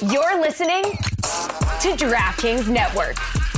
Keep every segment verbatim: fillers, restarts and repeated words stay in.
You're listening to DraftKings Network.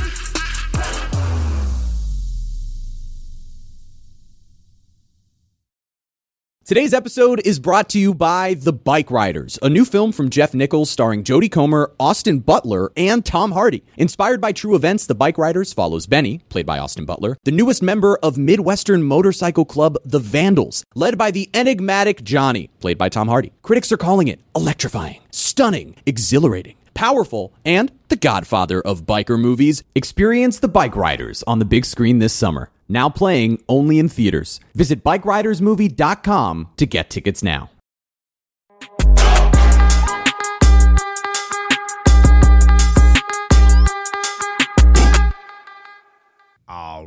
Today's episode is brought to you by The Bike Riders, a new film from Jeff Nichols starring Jodie Comer, Austin Butler, and Tom Hardy. Inspired by true events, The Bike Riders follows Benny, played by Austin Butler, the newest member of Midwestern motorcycle club The Vandals, led by the enigmatic Johnny, played by Tom Hardy. Critics are calling it electrifying, stunning, exhilarating, powerful, and the godfather of biker movies. Experience The Bike Riders on the big screen this summer. Now playing only in theaters. Visit bike riders movie dot com to get tickets now. All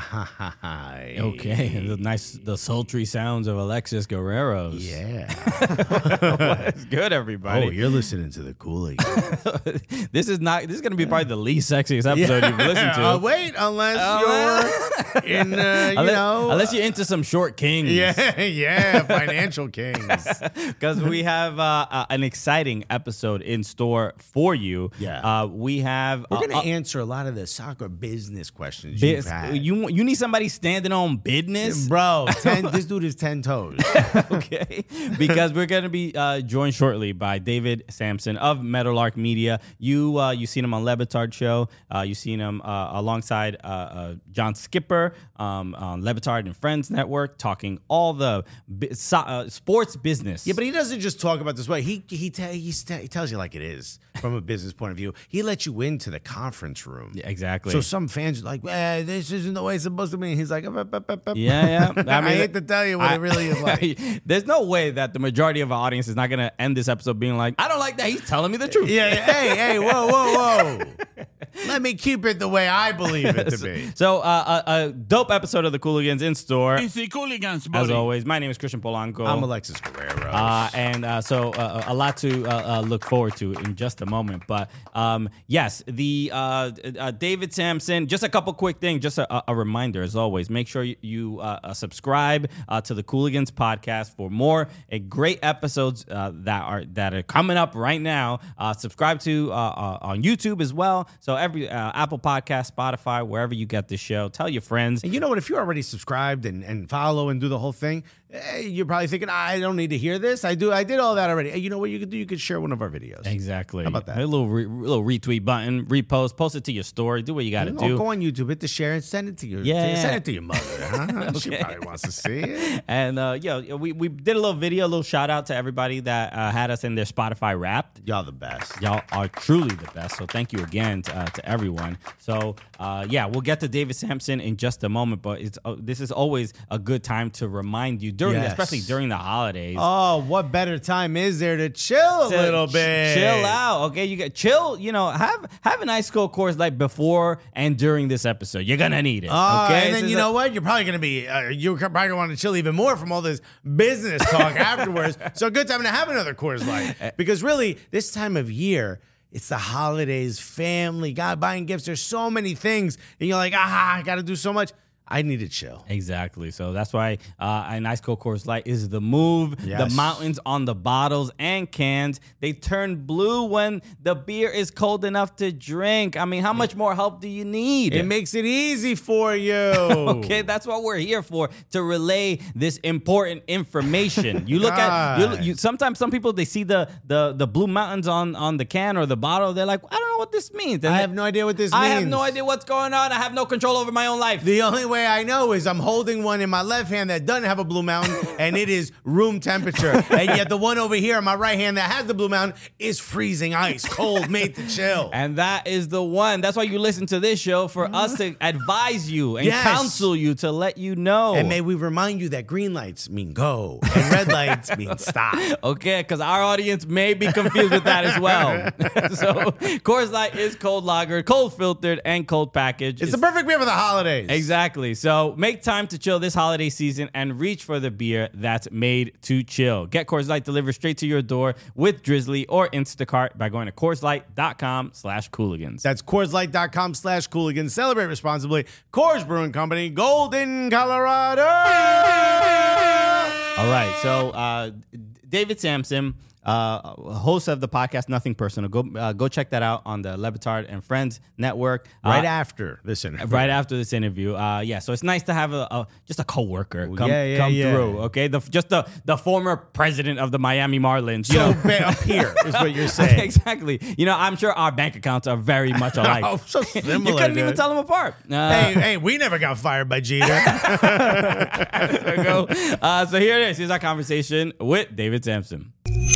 right. Okay. The nice, the sultry sounds of Alexis Guerrero's. Yeah. What's good, everybody? Oh, you're listening to the Cooligans. This is not. This is going to be probably the least sexiest episode Yeah. you've listened to. Uh, wait, unless Uh, you're in, uh, you unless, know, unless you're into some short kings. yeah, yeah, financial kings. Because we have uh, uh, an exciting episode in store for you. Yeah. Uh, we have. We're gonna uh, answer a lot of the soccer business questions biz- you've had. you you need somebody standing on business, Bro, ten, this dude is ten toes. okay? Because we're gonna be uh, joined shortly by David Sampson of Meadowlark Media. You uh, you seen him on Levitard Show. Uh, you seen him uh, alongside uh, uh, John Skipper um, on Levitard and Friends Network, talking all the bi- so, uh, sports business. Yeah, but he doesn't just talk about this way. He he, te- he, te- he tells you like it is from a business point of view. He lets you into the conference room. Yeah, exactly. So some fans are like, eh, this isn't the way it's supposed to be. He's like, "Up, up, up, up, up." Yeah, yeah. I, hate to tell you what I- it really is like. There's no way that the majority of our audience is not going to end this episode being like, I don't like that. He's telling me the truth. Yeah, yeah, hey, hey, whoa, whoa, whoa. Let me keep it the way I believe it to be. So, uh, a, a dope episode of the Cooligans in store. It's the Cooligans, buddy. As always, my name is Christian Polanco. I'm Alexis Guerrero. Uh, and uh, so uh, a lot to uh, uh, look forward to in just a moment. But um, yes, the uh, uh, David Sampson, just a couple quick things, just a, a reminder as always, make sure you, you uh, uh, subscribe uh, to the Cooligans podcast for more uh, great episodes uh, that are that are coming up right now. Uh, subscribe to uh, uh, on YouTube as well. So every uh, Apple Podcast, Spotify, wherever you get this show, tell your friends. And you know what? If you're already subscribed and, and follow and do the whole thing, eh, you're probably thinking, I don't need to hear this. I do. I did all that already. Hey, you know what you could do? You could share one of our videos. Exactly. How about that? A little re- little retweet button, repost, post it to your story. Do what you got to Oh, do. go on YouTube, hit the share, and send it to your Yeah. to, send it to your mother. Huh? She probably wants to see it. And uh, yeah, we, we did a little video, a little shout out to everybody that uh, had us in their Spotify Wrapped. Y'all the best. Y'all are truly the best. So thank you again to, uh, to everyone. So uh, yeah, we'll get to David Sampson in just a moment. But it's uh, this is always a good time to remind you during, Yes. especially during the holidays. Oh, what better time is there to chill a to little ch- bit? chill out, okay? You get chill. You know, have have an ice cold Coors Light before and during this episode. You're gonna need it. Oh, okay, and then This you is know a- what? You're probably gonna be uh, you're probably gonna want to chill even more from all this business talk afterwards. So a good time to have another Coors Light because really this time of year. It's the holidays, family, God buying gifts. There's so many things, and you're like, ah, I got to do so much. I need to chill. Exactly. So that's why uh, an ice cold Coors Light is the move. Yes. The mountains on the bottles and cans, they turn blue when the beer is cold enough to drink. I mean, how much more help do you need? It makes it easy for you. Okay, that's what we're here for, to relay this important information. You look at you, you, sometimes some people, they see the the the blue mountains on on the can or the bottle, they're like, I don't know what this means. And I have no idea what this I means. have no idea what's going on. I have no control over my own life. The only way I know is I'm holding one in my left hand that doesn't have a Blue Mountain, and it is room temperature. And yet the one over here in my right hand that has the Blue Mountain is freezing ice, cold, made to chill. And that is the one. That's why you listen to this show, for us to advise you and Yes. counsel you, to let you know. And may we remind you that green lights mean go, and red lights mean stop. Okay, because our audience may be confused with that as well. So Coors Light is cold lagered, cold filtered, and cold packaged. It's the perfect beer for the holidays. Exactly. So make time to chill this holiday season and reach for the beer that's made to chill. Get Coors Light delivered straight to your door with Drizzly or Instacart by going to CoorsLight.com slash Cooligans. That's CoorsLight.com slash Cooligans. Celebrate responsibly. Coors Brewing Company, Golden, Colorado. All right. So uh, David Sampson, uh, host of the podcast Nothing Personal. Go uh, go check that out on the Le Batard and Friends Network. Right Uh, after this interview. Right after this interview, uh, yeah. So it's nice to have a, a just a coworker come, yeah, yeah, come yeah. through. Okay, the, just the the former president of the Miami Marlins. You So know? ba- up here is what you're saying. Exactly. You know, I'm sure our bank accounts are very much alike. Oh, so similar, you couldn't dude. even tell them apart. Uh, Hey, hey, we never got fired by Jeter. there we go. Uh, so here it is. Here's our conversation with David Sampson.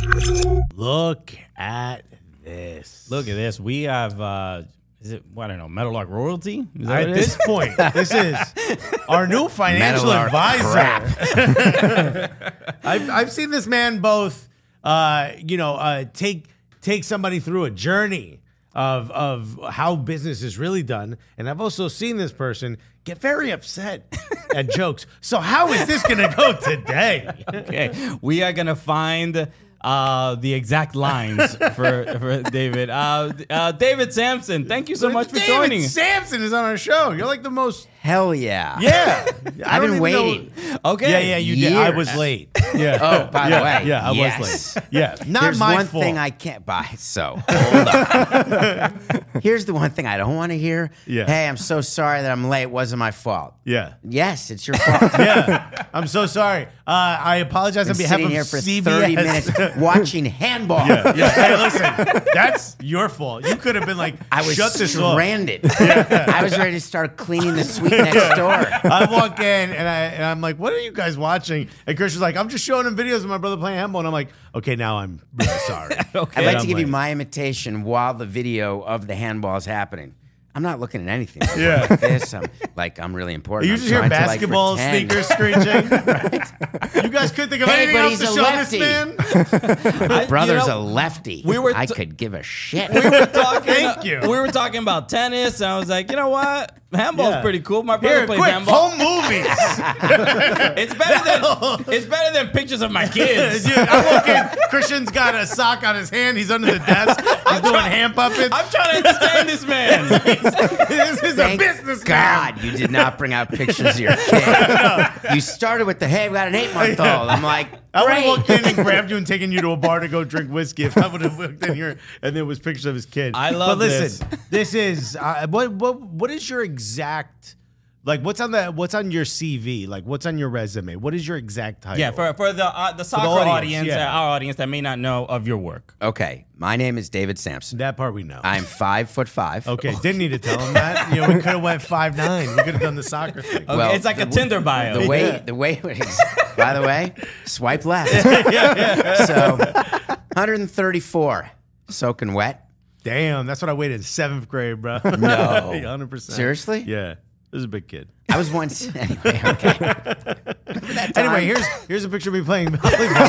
Look at this. Look at this. We have. Uh, Is it, well, I don't know, Meadowlark royalty? Is that At what it is? this point, this is our new financial Meadowlark advisor. I've, I've seen this man both, uh, you know, uh, take take somebody through a journey of of how business is really done, and I've also seen this person get very upset at jokes. So how is this going to go today? Okay, we are gonna find uh, the exact lines for for David. Uh, uh, David Sampson, thank you so much for David joining. Sampson is on our show. You're like the most. Hell yeah. Yeah, I I've don't been even waiting. know- Okay, Yeah, yeah, you did. I Years. was late. Yeah. Oh, by yeah, the way, yeah, I yes. was late. Yeah, not There's my one fault. thing I can't buy. So hold up. Here's the one thing I don't want to hear. Yeah. Hey, I'm so sorry that I'm late. It wasn't my fault. Yeah. Yes, it's your fault. Yeah, I'm so sorry. Uh, I apologize on Been behalf sitting of here for C B S. thirty minutes watching handball. Yeah, hey, listen, that's your fault. You could have been like, I was shut this off. stranded. I was ready to start cleaning the suite next door. I walk in and, I, and I'm like, what are you guys watching? And Christian's like, I'm just showing him videos of my brother playing handball. And I'm like, okay, now I'm really sorry. Okay. I'd like I'm to give you late. my imitation while the video of the handball is happening. I'm not looking at anything. I'm Yeah. like this. I'm like I'm really important. You I'm just hear trying to, like, basketball pretend. sneakers screeching. You guys couldn't think of Hey, anything but else he's to a show lefty. this man? I- Brother's you know, a lefty. we were I t- could give a shit. we were talking. Thank you. We were talking about tennis, and I was like, you know what? Handball's Yeah. pretty cool. My brother Here, plays quick, handball. home movies. It's better than it's better than pictures of my kids. Dude, I walk in, Christian's got a sock on his hand. He's under the desk. He's doing hand puppets. I'm trying to entertain this man. This is a Thank business God you did not bring out pictures of your kid. You started with the, hey, we got an eight-month-old. I'm like, I would have great. walked in and grabbed you and taken you to a bar to go drink whiskey if I would have walked in here and there was pictures of his kid. I love But listen, this, is uh, what what what is your exact like? What's on the what's on your C V? Like what's on your resume? What is your exact title? Yeah, for for the uh, the soccer audience, audience, yeah. uh, our audience that may not know of your work. Okay, my name is David Sampson. that part we know. I'm five foot five. okay, didn't need to tell him that. You know, we could have went five nine. We could have done the soccer thing. Okay, Well, it's like a the- Tinder bio. The way, Yeah. the way, by the way, swipe left. So, one thirty-four, soaking wet. Damn, that's what I waited in seventh grade, bro. No. one hundred percent. Seriously? Yeah, this is a big kid. I was once, anyway, okay. That time- Anyway, here's here's a picture of me playing volleyball.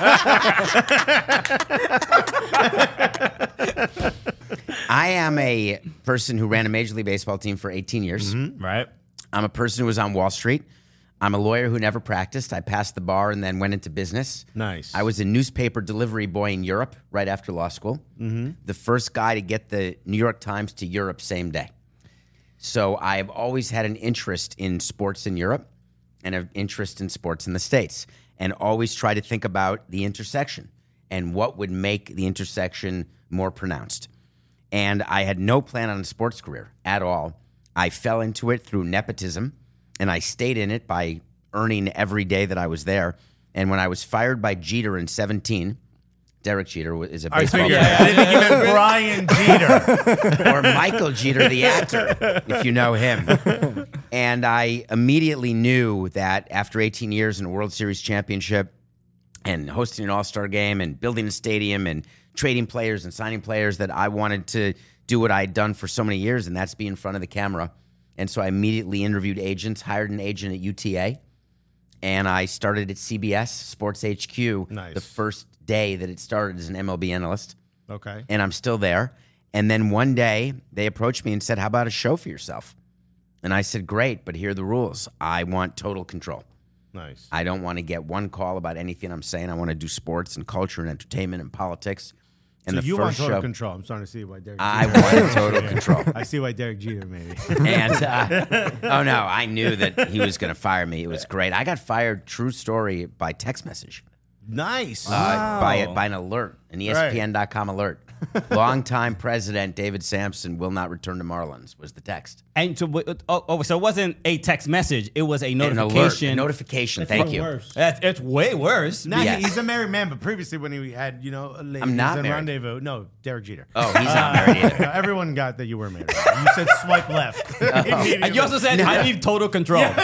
I am a person who ran a Major League Baseball team for eighteen years. Right. I'm a person who was on Wall Street. I'm a lawyer who never practiced. I passed the bar and then went into business. Nice. I was a newspaper delivery boy in Europe right after law school. Mm-hmm. The first guy to get the New York Times to Europe same day. So I've always had an interest in sports in Europe and an interest in sports in the States, and always try to think about the intersection and what would make the intersection more pronounced. And I had no plan on a sports career at all. I fell into it through nepotism, and I stayed in it by earning every day that I was there. And when I was fired by Jeter in seventeen, Derek Jeter wa- is a I baseball figured. player. I didn't think you meant Brian Jeter. Or Michael Jeter, the actor, if you know him. And I immediately knew that after eighteen years in a World Series championship and hosting an all-star game and building a stadium and trading players and signing players, that I wanted to do what I had done for so many years, and that's be in front of the camera. And so I immediately interviewed agents, hired an agent at U T A, and I started at C B S Sports H Q Nice. the first day that it started as an M L B analyst. Okay. And I'm still there. And then one day they approached me and said, how about a show for yourself? And I said, great, but here are the rules. I want total control. Nice. I don't want to get one call about anything I'm saying. I want to do sports and culture and entertainment and politics. And So the you want first total show, control. I'm starting to see why Derek I Jeter. wanted total control. I see why Derek Jeter maybe. And, uh, oh no, I knew that he was going to fire me. It was great. I got fired, true story, by text message. Nice. uh, by by an alert, an E S P N dot com alert. Longtime president David Sampson will not return to Marlins was the text. And so, oh, oh, so it wasn't a text message; it was a An alert, notification. a notification. Thank you. Worse. That's it's way worse. Now Yes. he's a married man, but previously when he had, you know, a lady, I'm not he was in married. Rendezvous. No, Derek Jeter. Oh, he's not married either. No, everyone got that you were married. You said swipe left. And you also said, "I need total control." So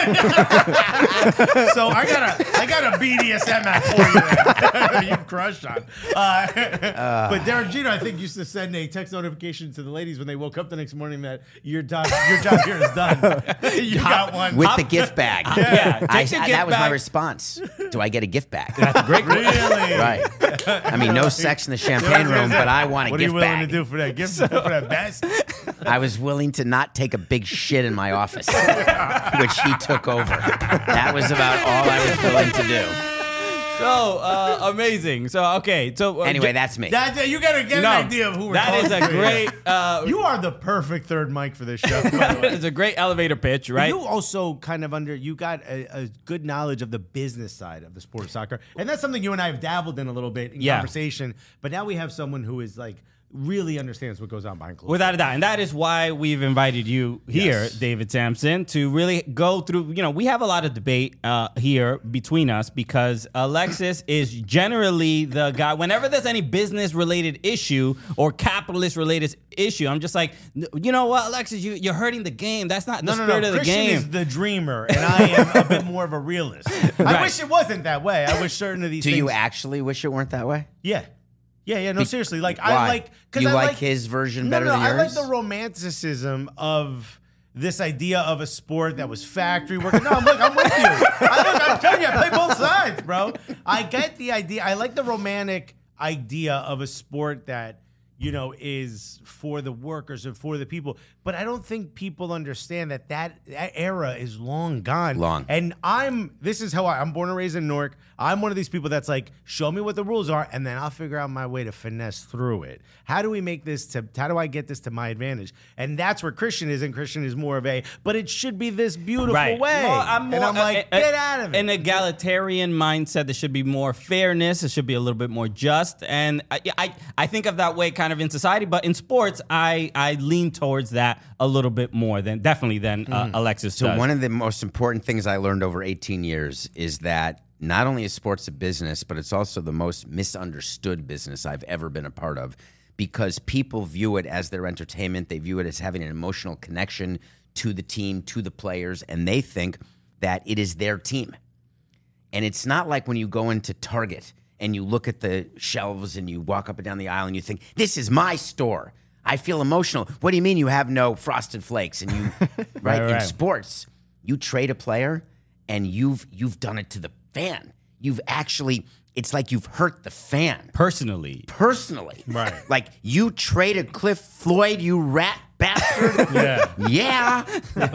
I got a I got a B D S M app for you there. You crushed on. Uh, but Derek Jeter, I think, used to send a text notification to the ladies when they woke up the next morning that your job your job here is done. You got one. With the gift bag. Yeah, I, take your I- gift that was my bag. response. Do I get a gift bag? Great. Really? Right. I mean, no sex in the champagne room, but I want a What are you gift willing bag. to do for that gift for that best? I was willing to not take a big shit in my office, which he took over. That was about all I was willing to do. So uh, amazing. So okay. So uh, Anyway, j- that's me. That, you gotta get no, an idea of who we're that is a talking to. great. Uh, You are the perfect third mic for this show. by the way. it's a great elevator pitch, right? You also kind of under you got a, a good knowledge of the business side of the sport of soccer, and that's something you and I have dabbled in a little bit in Yeah. conversation. But now we have someone who is like really understands what goes on behind closed doors. Without a doubt. And that is why we've invited you here, Yes. David Sampson, to really go through, you know, we have a lot of debate uh, here between us because Alexis is generally the guy, whenever there's any business related issue or capitalist related issue, I'm just like, you know what, Alexis, you, you're hurting the game. That's not No, the no, spirit no. of the Christian game. is the dreamer, and I am a bit more of a realist. I Right. wish it wasn't that way. I wish certain of these Do things. you actually wish it weren't that way? Yeah. Yeah, yeah, no, seriously. Like Why? I like because You I like like his version no, better no, than I like yours? the romanticism of this idea of a sport that was factory work. No, I'm look, I'm with you. I look, I'm telling you, I play both sides, bro. I get the idea. I like the romantic idea of a sport that, you know, is for the workers and for the people. But I don't think people understand that that, that era is long gone. Long. And I'm, this is how I, I'm born and raised in Newark. I'm one of these people that's like, show me what the rules are, and then I'll figure out my way to finesse through it. How do we make this to, how do I get this to my advantage? And that's where Christian is, and Christian is more of a, but it should be this beautiful way. Well, I'm more, and I'm like, a- a- get out of it. An egalitarian mindset. There should be more fairness. It should be a little bit more just. And I, I, I think of that way kind of in society, but in sports, I, I lean towards that a little bit more than definitely than uh, Alexis So does. one of the most important things I learned over eighteen years is that not only is sports a business, but it's also the most misunderstood business I've ever been a part of because people view it as their entertainment. They view it as having an emotional connection to the team, to the players, and they think that it is their team. And it's not like when you go into Target and you look at the shelves and you walk up and down the aisle and you think, this is my store. I feel emotional. What do you mean you have no Frosted Flakes? And you, right, right. in sports, you trade a player and you've you've done it to the fan. You've actually, it's like you've hurt the fan personally. personally. Right. Like you traded Cliff Floyd, you rat bastard. Yeah. Yeah.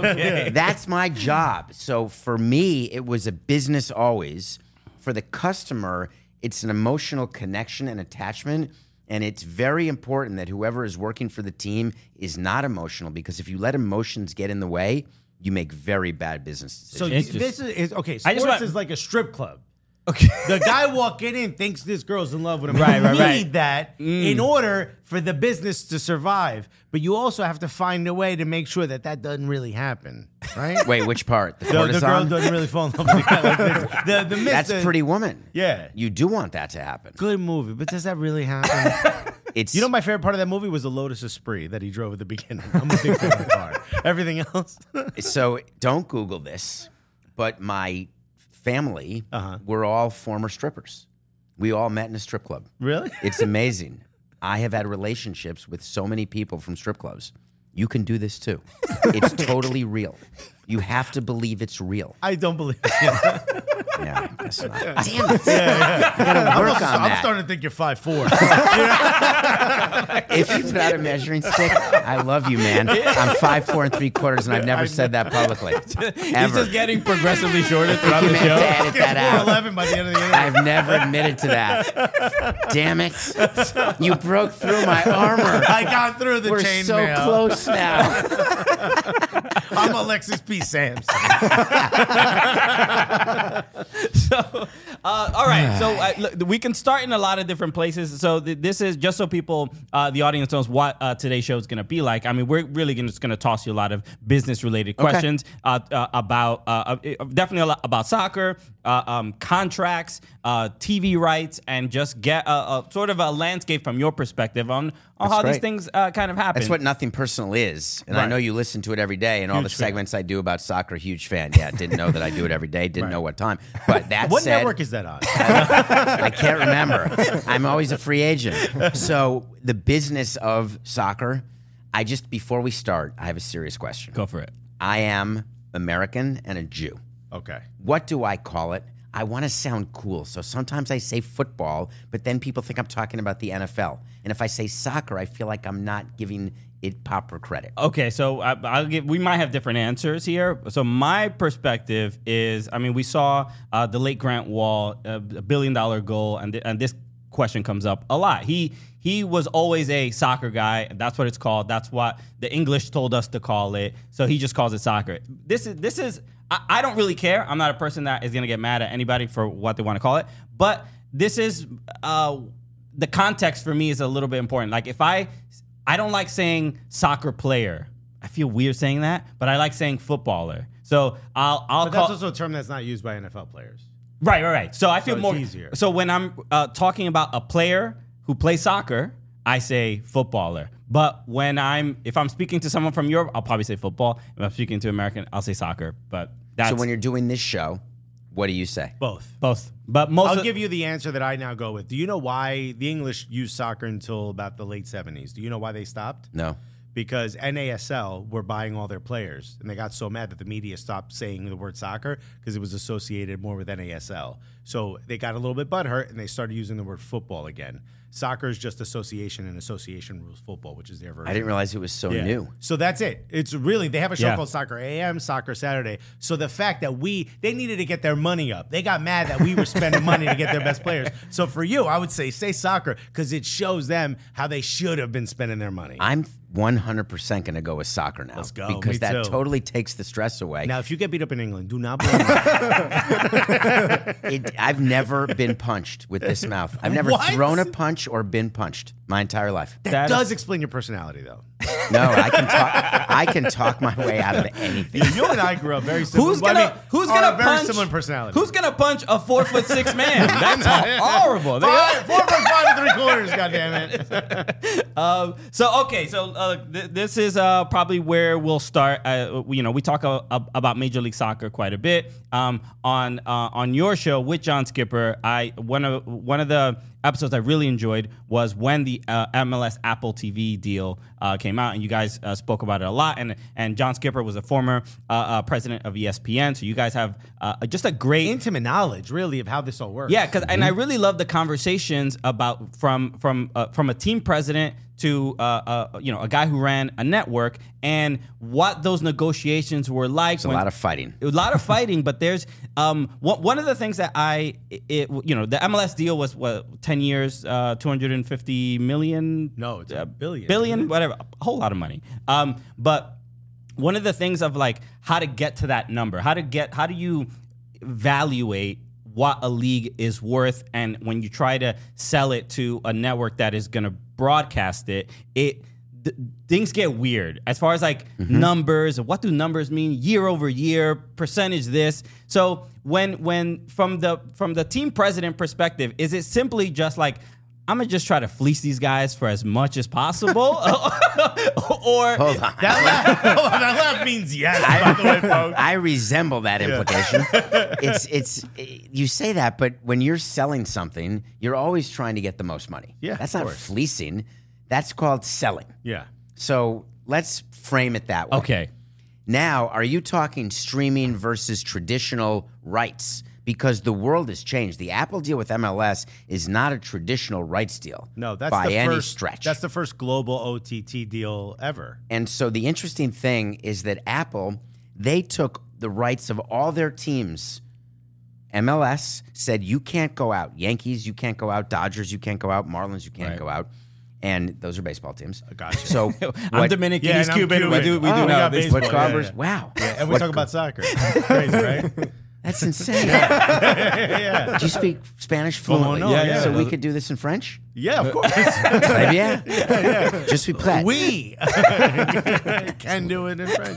That's my job. So for me, it was a business always. For the customer, it's an emotional connection and attachment. And it's very important that whoever is working for the team is not emotional because if you let emotions get in the way, you make very bad business So decisions. this is, is okay. I Sports just want- is like a strip club. Okay. The guy walking in thinks this girl's in love with him. Right, you right, need right. that in order for the business to survive. But you also have to find a way to make sure that that doesn't really happen, right? Wait, which part? The the, the girl courtesan? doesn't really fall in love with the guy. Like this. The, the That's mister Pretty Woman. Yeah. You do want that to happen. Good movie, but does that really happen? It's You know, my favorite part of that movie was the Lotus Esprit that he drove at the beginning. I'm a big fan of the car. Everything else, So don't Google this, but my family Uh-huh. were all former strippers. We all met in a strip club. really? It's amazing. I have had relationships with so many people from strip clubs. You can do this too. It's totally real. You have to believe it's real. I don't believe it. Yeah, that's not. Damn it. I gotta I'm, work also, on I'm that. starting to think you're five foot four. If you put out a measuring stick, I love you, man. I'm five four and three quarters, and I've never said that publicly. He's Ever. just getting progressively shorter throughout You the may have to show. edit that out. four eleven by the end of the interview. I've never admitted to that. Damn it. You broke through my armor. I got through the We're chain so mail. close now. I'm Alexis P. Sampson. So, Uh, all right, so uh, look, we can start in a lot of different places. So th- this is just so people, uh, the audience knows what uh, today's show is going to be like. I mean, we're really gonna, just going to toss you a lot of business-related questions uh, uh, about, uh, uh, definitely a lot about soccer, uh, um, contracts, uh, T V rights, and just get a, a sort of a landscape from your perspective on, on how right. these things uh, kind of happen. That's what Nothing Personal is. And I Right. know you listen to it every day, and all Huge the fan. segments I do about soccer, huge fan. Yeah, didn't know that I do it every day, didn't Right. know what time. But that What said, network is that on? I can't remember. I'm always a free agent. So the business of soccer, I just, before we start, I have a serious question. Go for it. I am American and a Jew. Okay. What do I call it? I want to sound cool. So sometimes I say football, but then people think I'm talking about the N F L. And if I say soccer, I feel like I'm not giving it proper credit. Okay, so I, I'll give. We might have different answers here. So my perspective is, I mean, we saw uh, the late Grant Wall, uh, a billion dollar goal, and th- and this question comes up a lot. He he was always a soccer guy, and that's what it's called. That's what the English told us to call it. So he just calls it soccer. This is this is. I, I don't really care. I'm not a person that is gonna get mad at anybody for what they want to call it. But this is uh, the context for me is a little bit important. Like if I. I don't like saying soccer player. I feel weird saying that, but I like saying footballer. So I'll I'll But call that's also a term that's not used by N F L players. right, right, right. So I feel it's more easier. So when I'm uh, talking about a player who plays soccer, I say footballer. But when I'm if I'm speaking to someone from Europe, I'll probably say football. If I'm speaking to American, I'll say soccer. But that's So when you're doing this show, what do you say? Both. both. But most I'll of, give you the answer that I now go with. Do you know why the English used soccer until about the late seventies? Do you know why they stopped? No. Because N A S L were buying all their players, and they got so mad that the media stopped saying the word soccer because it was associated more with N A S L. So they got a little bit butthurt, and they started using the word football again. Soccer is just association, and association rules football, which is their version. I didn't realize it was so Yeah. new. So that's it. It's really, they have a show Yeah. called Soccer A M, Soccer Saturday. So the fact that we, they needed to get their money up. They got mad that we were spending money to get their best players. So for you, I would say, say soccer because it shows them how they should have been spending their money. I'm one hundred percent going to go with soccer now. Let's go. Because Me that too. totally takes the stress away. Now, if you get beat up in England, do not blame me. It, I've never been punched with this mouth. I've never What? thrown a punch or been punched my entire life. That, That does is- explain your personality, though. No, I can talk. I can talk my way out of anything. You and I grew up very similar. Who's well, gonna I mean, who's are gonna very punch similar personality? Who's gonna punch a four foot six man? That's horrible. They- Five, four foot five and three quarters? God damn it! Um, so okay, so uh, th- this is uh, probably where we'll start. Uh, you know, we talk uh, about Major League Soccer quite a bit um, on uh, on your show with John Skipper. I one of one of the episodes I really enjoyed was when the uh, M L S Apple T V deal uh, came out, and you guys uh, spoke about it a lot. And and John Skipper was a former uh, uh, president of E S P N, so you guys have uh, just a great Intimate knowledge, really, of how this all works. yeah, because and I really love the conversations about from from uh, from a team president to uh, uh, you know a guy who ran a network and what those negotiations were like. It's a lot of fighting. A lot of fighting, but there's um one, one of the things that I it you know the M L S deal was what ten years, uh, two hundred fifty million. No, it's a billion. billion, whatever, a whole lot of money. Um, but one of the things of like how to get to that number, how to get, how do you evaluate what a league is worth, and when you try to sell it to a network that is going to broadcast it, it th- things get weird as far as like numbers. What do numbers mean? Year over year, percentage this. So when when from the from the team president perspective, is it simply just like, I'm gonna just try to fleece these guys for as much as possible, or Hold on. That laugh, hold on, that laugh means yes, by the way, folks. I resemble that implication. It's it's you say that, but when you're selling something, you're always trying to get the most money. Yeah, that's of not course. fleecing. That's called selling. Yeah. So let's frame it that way. okay. Now, are you talking streaming versus traditional rights? Because the world has changed. The Apple deal with M L S is not a traditional rights deal. No, that's by the any first stretch. That's the first global O T T deal ever. And so the interesting thing is that Apple, they took the rights of all their teams. M L S said, you can't go out. Yankees, you can't go out. Dodgers, you can't go out. Marlins, you can't Right. go out. And those are baseball teams. Gotcha. So I'm what, Dominican, Yeah, he's and I'm Cuban. We Cuban. do we Oh, do we know got this. baseball. what Yeah, Garbers? yeah. Wow. Yeah, and we What talk about soccer. Crazy, right? That's insane. yeah. Do you speak Spanish fluently? no, Yeah, yeah. So we could do this in French? Yeah, of course. Très bien. Je suis prêt. We can do it in French.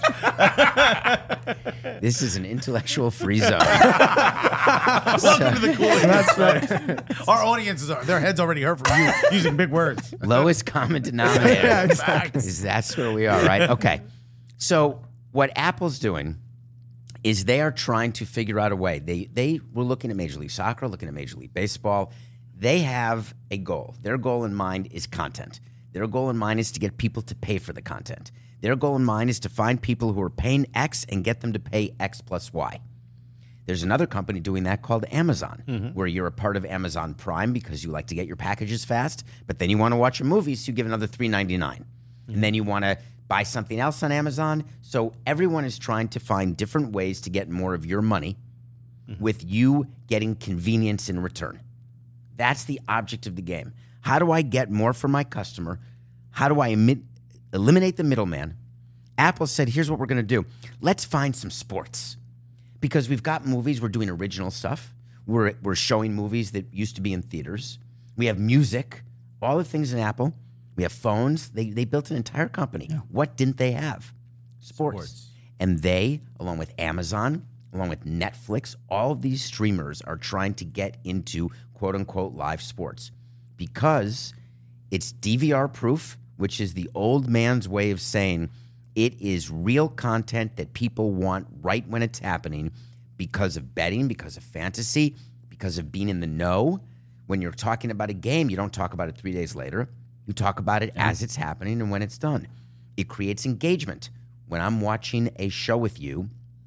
This is an intellectual free zone. Welcome to the cool. That's right. Our audiences are their heads already hurt from you using big words. Lowest common denominator. Yeah, exactly. Is that's where we are, right? Okay. So what Apple's doing is they are trying to figure out a way. They they were looking at Major League Soccer, looking at Major League Baseball. They have a goal. Their goal in mind is content. Their goal in mind is to get people to pay for the content. Their goal in mind is to find people who are paying X and get them to pay X plus Y. There's another company doing that called Amazon, mm-hmm. where you're a part of Amazon Prime because you like to get your packages fast, but then you want to watch a movie, so you give another three ninety-nine. Mm-hmm. And then you want to buy something else on Amazon. So everyone is trying to find different ways to get more of your money mm-hmm. with you getting convenience in return. That's the object of the game. How do I get more from my customer? How do I emit, eliminate the middleman? Apple said, here's what we're going to do. Let's find some sports. Because we've got movies, we're doing original stuff. We're, we're showing movies that used to be in theaters. We have music, all the things in Apple. We have phones. They, they built an entire company. Yeah. What didn't they have? Sports. Sports. And they, along with Amazon, along with Netflix, all of these streamers are trying to get into quote-unquote live sports because it's D V R proof, which is the old man's way of saying it is real content that people want right when it's happening because of betting, because of fantasy, because of being in the know. When you're talking about a game, you don't talk about it three days later. You talk about it as it's happening and when it's done. It creates engagement. When I'm watching a show with you,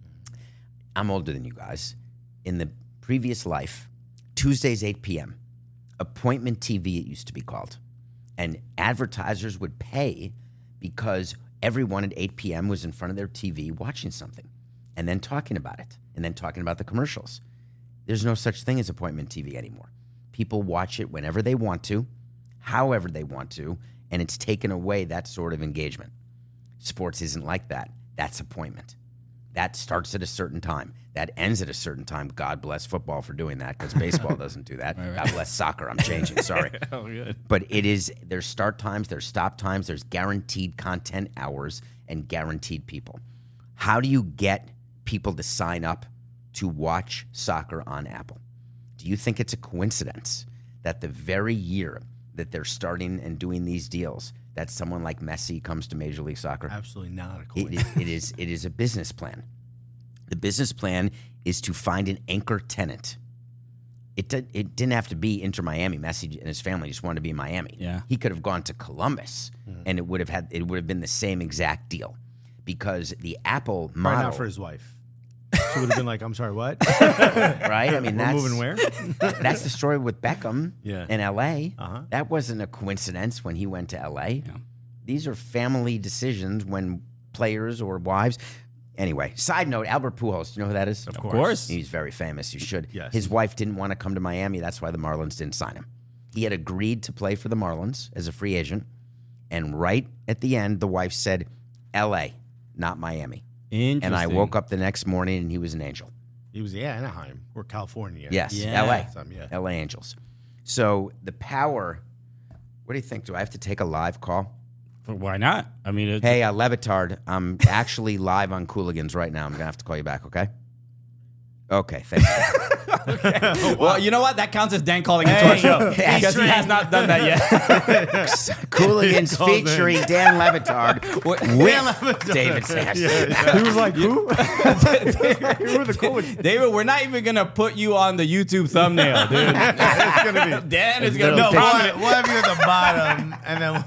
I'm older than you guys. In the previous life, Tuesdays, eight p.m., appointment T V, it used to be called. And advertisers would pay because everyone at eight p.m. was in front of their T V watching something and then talking about it and then talking about the commercials. There's no such thing as appointment T V anymore. People watch it whenever they want to, however they want to, and it's taken away that sort of engagement. Sports isn't like that. That's appointment. That starts at a certain time. That ends at a certain time. God bless football for doing that because baseball doesn't do that. Right, right. God bless soccer. I'm changing. Sorry. Oh, good. But it is, there's start times, there's stop times, there's guaranteed content hours and guaranteed people. How do you get people to sign up to watch soccer on Apple? Do you think it's a coincidence that the very year that they're starting and doing these deals, that someone like Messi comes to Major League Soccer? Absolutely not a coincidence. It, it, is, it is a business plan. The business plan is to find an anchor tenant. It, did, it didn't have to be Inter Miami. Messi and his family just wanted to be in Miami. Yeah. He could have gone to Columbus, mm. and it would have had it would have been the same exact deal, because the Apple model. Probably not for his wife. She would have been like, "I'm sorry, what?" Right? I mean, We're that's moving where? That's the story with Beckham yeah. in L A. Uh-huh. That wasn't a coincidence when he went to L A. Yeah. These are family decisions when players or wives. Anyway, side note, Albert Pujols, do you know who that is? Of Of course. course. He's very famous. You should. Yes. His wife didn't want to come to Miami. That's why the Marlins didn't sign him. He had agreed to play for the Marlins as a free agent. And right at the end, the wife said, L A, not Miami. Interesting. And I woke up the next morning and he was an angel. He was, yeah, Anaheim or California. Yes, Yeah. L A. Some, yeah. L A Angels. So the power, what do you think? Do I have to take a live call? Why not? I mean, it, Hey, uh, Levitard, I'm actually live on Cooligans right now. I'm going to have to call you back, okay? Okay, thank you. okay. Well, you know what? That counts as Dan calling into our show because he has not done that yet. Cooligans Called in. featuring Dan Levitard with Levitard. David Sampson. He was like, who? Who are the cool ones? David, we're not even gonna put you on the YouTube thumbnail, dude. It's gonna be. Dan is gonna Little be No, picture. we'll, we'll have you at the bottom, and then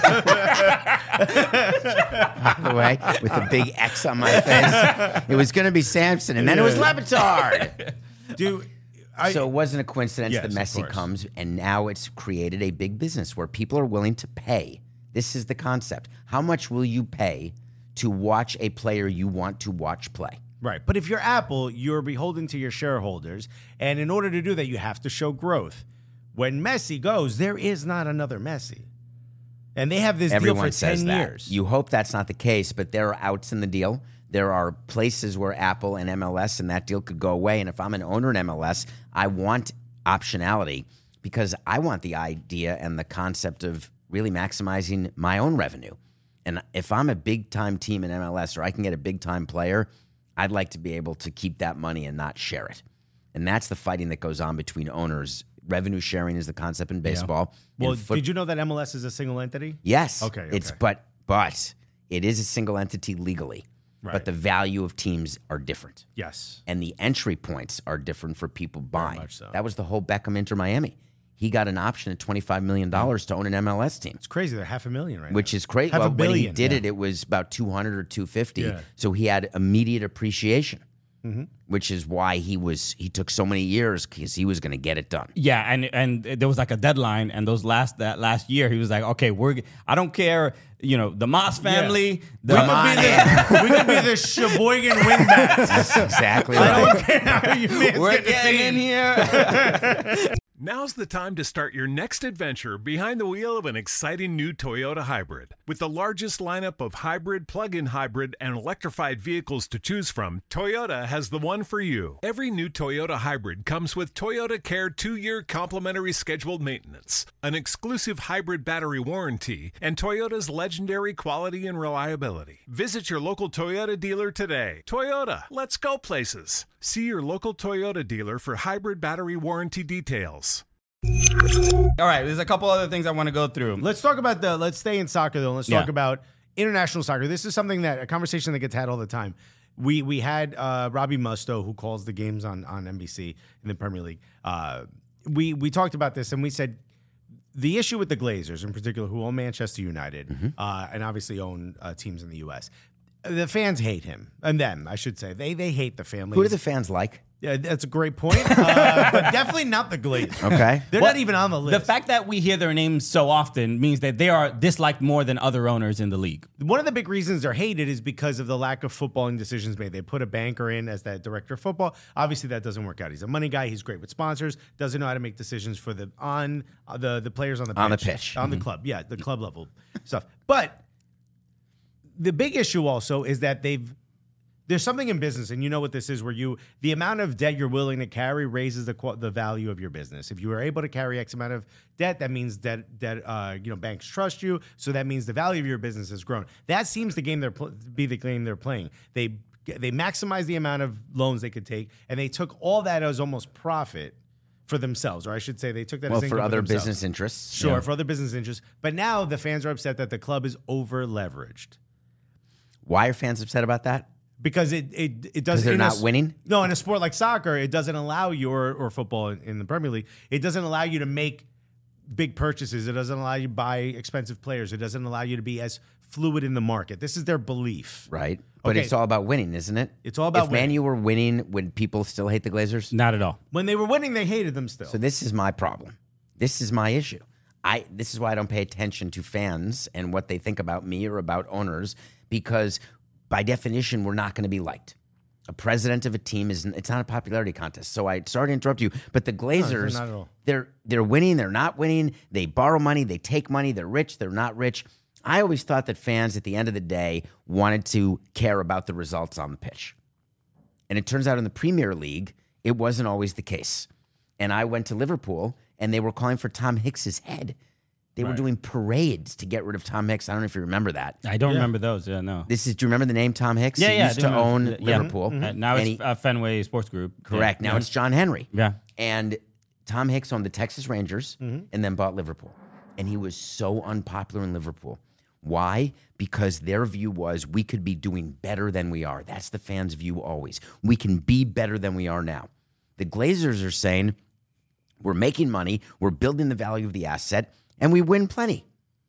By the way, with a big X on my face. It was going to be Sampson, and then it was Levitard. dude. I, So it wasn't a coincidence Yes, that of Messi course. comes, and now it's created a big business where people are willing to pay. This is the concept. How much will you pay to watch a player you want to watch play? Right. But if you're Apple, you're beholden to your shareholders. And in order to do that, you have to show growth. When Messi goes, there is not another Messi. And they have this Everyone deal for says ten that. years. You hope that's not the case, but there are outs in the deal. There are places where Apple and M L S and that deal could go away. And if I'm an owner in M L S, I want optionality because I want the idea and the concept of really maximizing my own revenue. And if I'm a big-time team in M L S or I can get a big-time player, I'd like to be able to keep that money and not share it. And that's the fighting that goes on between owners. Revenue sharing is the concept in baseball. Well, In foot- did you know that M L S is a single entity? Yes. Okay, It's okay. but but it is a single entity legally. Right. But the value of teams are different. Yes. And the entry points are different for people buying. much so. That was the whole Beckham Inter Miami. He got an option at twenty-five million dollars to own an M L S team, It's crazy. They're half a million right which now. is crazy. Half Well, a when he billion. did Yeah. it, it was about two hundred or two fifty. Yeah. So he had immediate appreciation, Mm-hmm. which is why he was he took so many years because he was going to get it done. Yeah, and and there was like a deadline, and those last that last year, he was like, okay, we're I don't care, you know, the Moss family. The, We Come on, could, be the, we could be the Sheboygan Wingbacks. That's exactly I right. don't care how you man's we're get the getting team. in here. Now's the time to start your next adventure behind the wheel of an exciting new Toyota hybrid. With the largest lineup of hybrid, plug-in hybrid, and electrified vehicles to choose from, Toyota has the one for you. Every new Toyota hybrid comes with Toyota Care two-year complimentary scheduled maintenance, an exclusive hybrid battery warranty, and Toyota's legendary quality and reliability. Visit your local Toyota dealer today. Toyota, let's go places. See your local Toyota dealer for hybrid battery warranty details. All right, there's a couple other things I want to go through. Let's talk about the. Let's stay in soccer though. Let's Yeah. talk about international soccer. This is something that a conversation that gets had all the time. We we had uh, Robbie Mustoe, who calls the games on on N B C in the Premier League. Uh, we we talked about this and we said the issue with the Glazers in particular, who own Manchester United Mm-hmm. uh, and obviously own uh, teams in the U S. The fans hate him and them. I should say they they hate the family. Who do the fans like? Yeah, that's a great point, uh, but definitely not the Glazers. Okay. They're Well, not even on the list. The fact that we hear their names so often means that they are disliked more than other owners in the league. One of the big reasons they're hated is because of the lack of footballing decisions made. They put a banker in as that director of football. Obviously, that doesn't work out. He's a money guy. He's great with sponsors. Doesn't know how to make decisions for the on uh, the the players on the On the bench, pitch. on the club. Yeah, the club level stuff. But the big issue also is that they've there's something in business, and you know what this is, where you the amount of debt you're willing to carry raises the qu- the value of your business. If you are able to carry X amount of debt, that means that that uh, you know banks trust you, so that means the value of your business has grown. That seems the game they're pl- be the game they're playing. They they maximize the amount of loans they could take, and they took all that as almost profit for themselves, or I should say, they took that Well, as for income other themselves. business interests. Sure, Yeah. for other business interests. But now the fans are upset that the club is over leveraged. Why are fans upset about that? Because it it it doesn't. they're in a not s- winning? No, in a sport like soccer, it doesn't allow you or, or football in, in the Premier League. It doesn't allow you to make big purchases. It doesn't allow you to buy expensive players. It doesn't allow you to be as fluid in the market. This is their belief. Right. But Okay. it's all about winning, isn't it? It's all about if Man winning. U were winning, would people still hate the Glazers? Not at all. When they were winning, they hated them still. So this is my problem. This is my issue. I this is why I don't pay attention to fans and what they think about me or about owners, because by definition, we're not going to be liked. A president of a team is it's not a popularity contest. So I sorry to interrupt you, but the Glazers, not at all. they're they're winning, they're not winning, they borrow money, they take money, they're rich, they're not rich. I always thought that fans at the end of the day wanted to care about the results on the pitch. And it turns out in the Premier League, it wasn't always the case. And I went to Liverpool and they were calling for Tom Hicks's head. They were doing parades to get rid of Tom Hicks. I don't know if you remember that. I don't remember those. Yeah, no. This is, do you remember the name Tom Hicks? Yeah, he yeah. I used do to own remember. Yeah. Liverpool. Uh, now And it's he- uh, Fenway Sports Group. correct. Yeah. Now it's John Henry. Yeah. And Tom Hicks owned the Texas Rangers and then bought Liverpool. And he was so unpopular in Liverpool. Why? Because their view was we could be doing better than we are. That's the fans' view always. We can be better than we are now. The Glazers are saying we're making money, we're building the value of the asset, and we win plenty.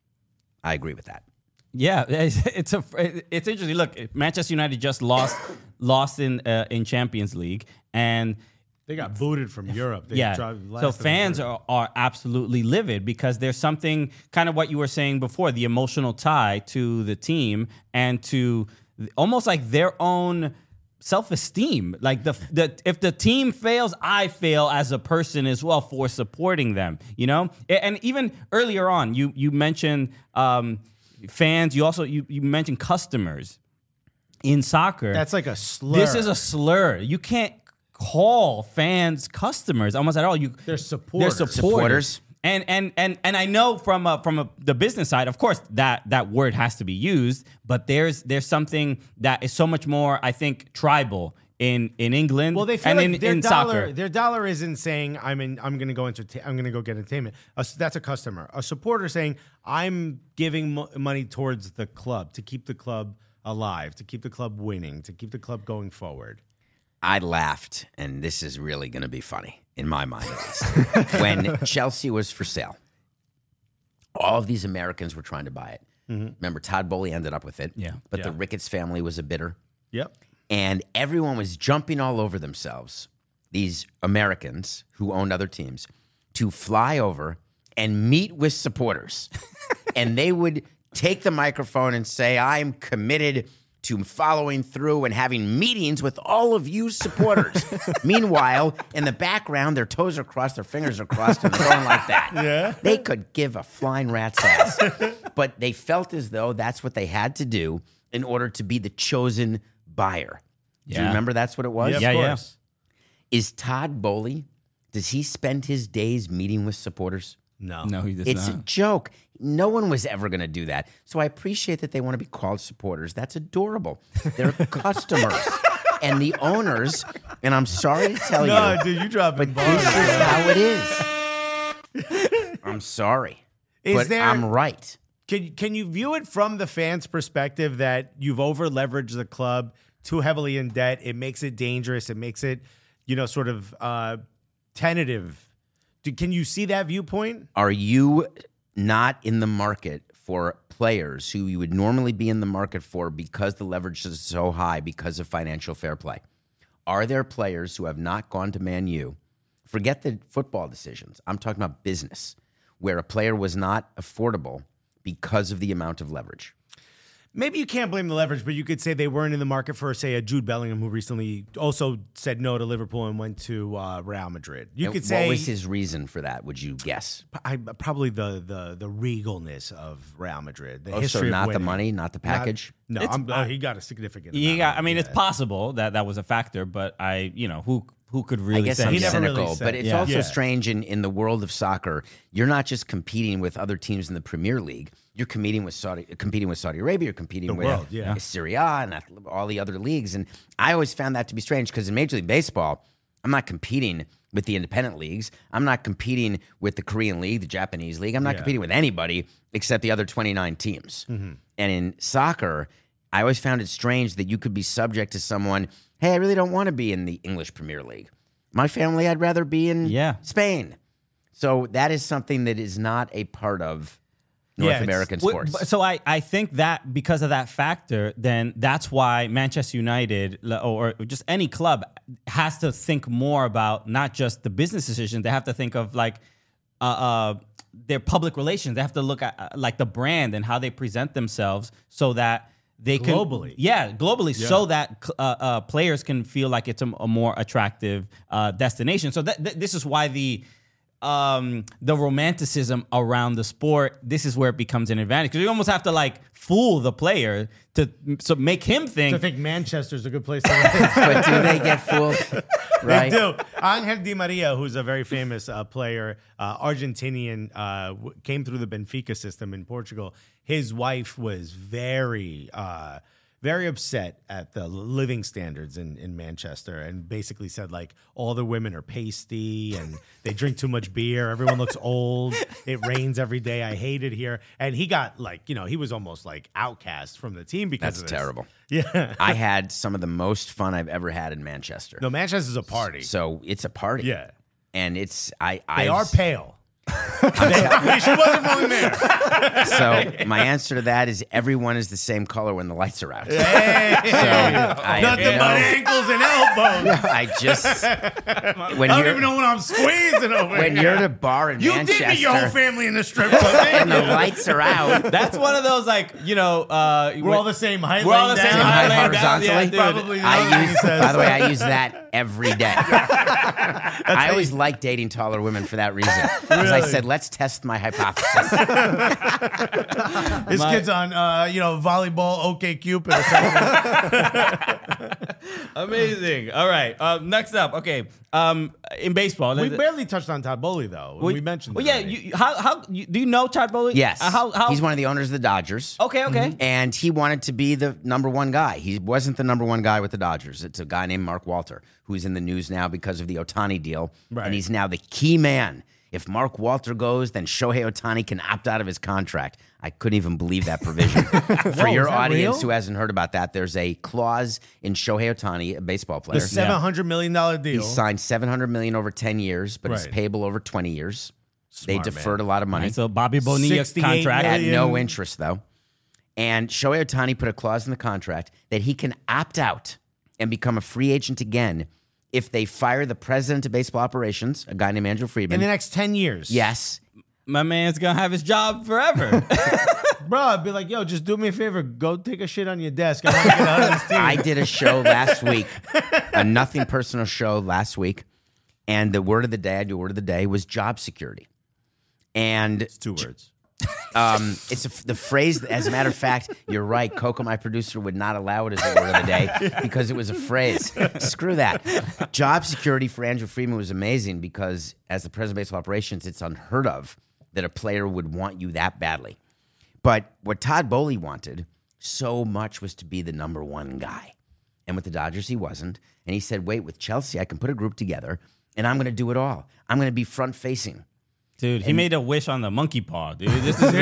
I agree with that. Yeah, it's, it's a it's interesting. Look, Manchester United just lost lost in uh, in Champions League, and they got booted from Europe. They yeah, dropped last so of the fans group. are, are absolutely livid because there's something kind of what you were saying before, the emotional tie to the team and to almost like their own self-esteem. Like the the if the team fails, I fail as a person as well for supporting them. You know, and even earlier on, you you mentioned um, fans. You also you you mentioned customers. in soccer. That's like a slur. This is a slur. You can't call fans customers almost at all. You They're supporters. They're supporters. Supporters. And and and and I know from a, from a, the business side, of course, that that word has to be used. But there's there's something that is so much more, I think, tribal in in England. Well, they feel and like in, their in dollar soccer. their dollar isn't saying I'm in. I'm going to go entertain. I'm going to go get entertainment. A, that's a customer. A supporter saying I'm giving mo- money towards the club to keep the club alive, to keep the club winning, to keep the club going forward. I laughed, and this is really going to be funny, in my mind at least. When Chelsea was for sale, all of these Americans were trying to buy it. Mm-hmm. Remember, Todd Bowley ended up with it. Yeah. But Yeah. the Ricketts family was a bidder. Yep. And everyone was jumping all over themselves, these Americans who owned other teams, to fly over and meet with supporters. And they would take the microphone and say, I'm committed to following through and having meetings with all of you supporters. Meanwhile, in the background, their toes are crossed, their fingers are crossed, and they're going like that. Yeah. They could give a flying rat's ass. But they felt as though that's what they had to do in order to be the chosen buyer. Do you Yeah. remember that's what it was? Yeah, of Yeah, yeah. course. Is Todd Bowley, does he spend his days meeting with supporters? No. No, he does It's not. a joke. No one was ever going to do that. So I appreciate that they want to be called supporters. That's adorable. They're customers. And the owners, and I'm sorry to tell No, you, dude, you dropping but bars. this is how it is. I'm sorry. Is but there- I'm right. Can can you view it from the fans' perspective that you've over leveraged the club too heavily in debt? It makes it dangerous. It makes it, you know, sort of uh, tentative. Do, can you see that viewpoint? Are you not in the market for players who you would normally be in the market for because the leverage is so high because of financial fair play? Are there players who have not gone to Man U? Forget the football decisions. I'm talking about business, where a player was not affordable because of the amount of leverage. Maybe you can't blame the leverage, but you could say they weren't in the market for, say, a Jude Bellingham who recently also said no to Liverpool and went to uh, Real Madrid. You And could say what was his reason for that? Would you guess? I, probably the the the regalness of Real Madrid. The Oh, so history of not the winning. money, not the Not- package? no, It's- I'm, uh, he got a significant. You amount got, of I mean, it, it's yeah. possible that that was a factor, but I, you know, who who could really I guess say? I'm He never really cynical, said- but it's Yeah. also Yeah. strange in, in the world of soccer. You're not just competing with other teams in the Premier League. You're competing with Saudi, competing with Saudi Arabia. You're competing with world, yeah. Serie A and all the other leagues. And I always found that to be strange because in Major League Baseball, I'm not competing with the independent leagues. I'm not competing with the Korean League, the Japanese League. I'm not Yeah. competing with anybody except the other twenty-nine teams. Mm-hmm. And in soccer, I always found it strange that you could be subject to someone, hey, I really don't want to be in the English Premier League. My family, I'd rather be in Yeah. Spain. So that is something that is not a part of North Yeah, it's- American Well, sports. but- So I, I think that because of that factor, then that's why Manchester United or, or just any club has to think more about not just the business decisions. They have to think of like uh, uh, their public relations. They have to look at uh, like the brand and how they present themselves so that they can Globally. yeah, globally, so that uh, uh, players can feel like it's a, a more attractive uh, destination. So that, th- this is why the um, the romanticism around the sport, this is where it becomes an advantage because you almost have to like fool the player to so make him think. I think Manchester's a good place to live. But do they get fooled? Right? They do. Angel Di Maria, who's a very famous uh, player, uh, Argentinian, uh, w- came through the Benfica system in Portugal. His wife was very, uh, very upset at the living standards in, in Manchester and basically said, like, all the women are pasty and they drink too much beer. Everyone looks old. It rains every day. I hate it here. And he got, like, you know, he was almost, like, outcast from the team because That's of this. terrible. Yeah. I had some of the most fun I've ever had in Manchester. No, Manchester's a party. So it's a party. Yeah. And it's I They I've- are pale. They- she wasn't going there. So my answer to that is everyone is the same color when the lights are out. Hey, So I have nothing but no- ankles and elbows. I just when I don't you're even know what I'm squeezing over when here. you're at a bar in you Manchester did meet your whole family in the strip club, and the didn't you? lights are out. That's one of those like you know uh, We're all the same height. We're all the laying same down. height. High laying down, horizontally. yeah, dude. Probably the I other thing use, he says. by the way, I use that every day. I always like dating taller women for that reason. Because I said, let's test my hypothesis. This kid's on, uh, you know, volleyball, OkCupid or something. Amazing. All right. Uh, next up, okay. Um, in baseball, We there's- barely touched on Todd Bowley, though. well, we mentioned Well, that yeah. already. You, how how you, do you know Todd Bowley? Yes. Uh, how how? He's one of the owners of the Dodgers. Okay. Okay. And he wanted to be the number one guy. He wasn't the number one guy with the Dodgers. It's a guy named Mark Walter, who's in the news now because of the Ohtani deal. Right. And he's now the key man. If Mark Walter goes, then Shohei Ohtani can opt out of his contract. I couldn't even believe that provision. For your is that audience real? who hasn't heard about that, there's a clause in Shohei Ohtani, a baseball player. The seven hundred million dollars deal. He signed seven hundred million dollars over ten years, but it's Right. payable over twenty years. they Smart, deferred man. a lot of money. Right, so Bobby Bonilla sixty-eight contract. At million. no interest, though. And Shohei Ohtani put a clause in the contract that he can opt out and become a free agent again if they fire the president of baseball operations, a guy named Andrew Friedman. In the next ten years. Yes. My man's gonna have his job forever. Bro, I'd be like, yo, just do me a favor. Go take a shit on your desk. I want to get out of this team. I did a show last week, a nothing personal show last week, and the word of the day, I do word of the day, was job security. And Two words. Um, it's a, the phrase. As a matter of fact, you're right. Coco, my producer, would not allow it as a word of the day because it was a phrase. Screw that. Job security for Andrew Friedman was amazing because, as the president of baseball operations, it's unheard of that a player would want you that badly. But what Todd Bowley wanted so much was to be the number one guy, and with the Dodgers, he wasn't. And he said, "Wait, with Chelsea, I can put a group together, and I'm going to do it all. I'm going to be front facing." Dude, he made a wish on the monkey paw, dude. This is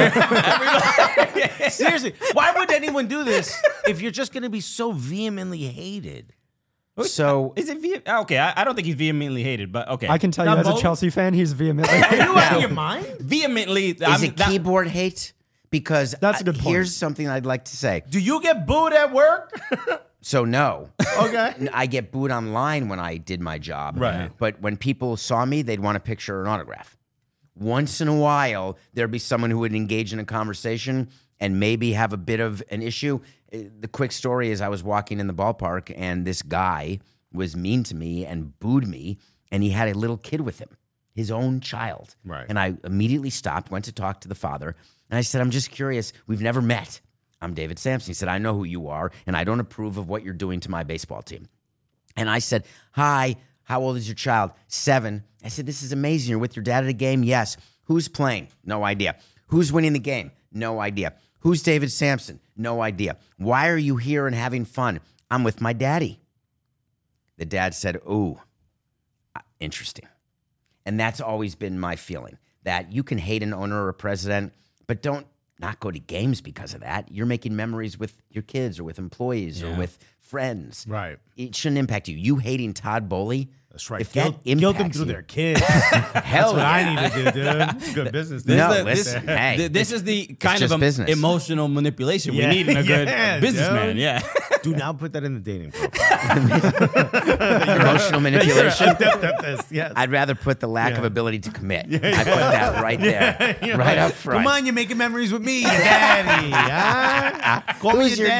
Seriously, why would anyone do this if you're just going to be so vehemently hated? So Is it ve- okay? I, I don't think he's vehemently hated, but okay. I can tell Not you as a both? Chelsea fan, he's vehemently. Are you out of your mind? vehemently. Is I'm, it that- keyboard hate? Because That's a good I- point. here's something I'd like to say. Do you get booed at work? So no, Okay. I get booed online when I did my job. Right. But when people saw me, they'd want a picture or an autograph. Once in a while, there'd be someone who would engage in a conversation and maybe have a bit of an issue. Uh, The quick story is I was walking in the ballpark and this guy was mean to me and booed me, and he had a little kid with him, his own child. Right. And I immediately stopped, went to talk to the father, and I said, "I'm just curious. We've never met. I'm David Sampson." He said, "I know who you are, and I don't approve of what you're doing to my baseball team." And I said, "Hi, how old is your child?" Seven. I said, "This is amazing. You're with your dad at a game?" "Yes." "Who's playing?" "No idea." "Who's winning the game?" "No idea." "Who's David Sampson?" "No idea." "Why are you here and having fun?" "I'm with my daddy." The dad said, "Ooh, uh, interesting." And that's always been my feeling, that you can hate an owner or a president, but don't not go to games because of that. You're making memories with your kids or with employees or with friends. Right. It shouldn't impact you. You hating Todd Bowley? That's right. If Guilt, that guilt them impacts through you- their kids. Hell That's what yeah. I need to do, dude. It's good business. No, dude. listen, hey. Th- this is the kind just of em- business. emotional manipulation Yeah, we need in a good yeah, businessman. dude. Yeah. Do not put that in the dating profile. Emotional manipulation. Yes. I'd rather put the lack of Yeah. ability to commit. I put that right there, You're right like, up front. Come on, you're making memories with me, your daddy. Huh? Call me Who's your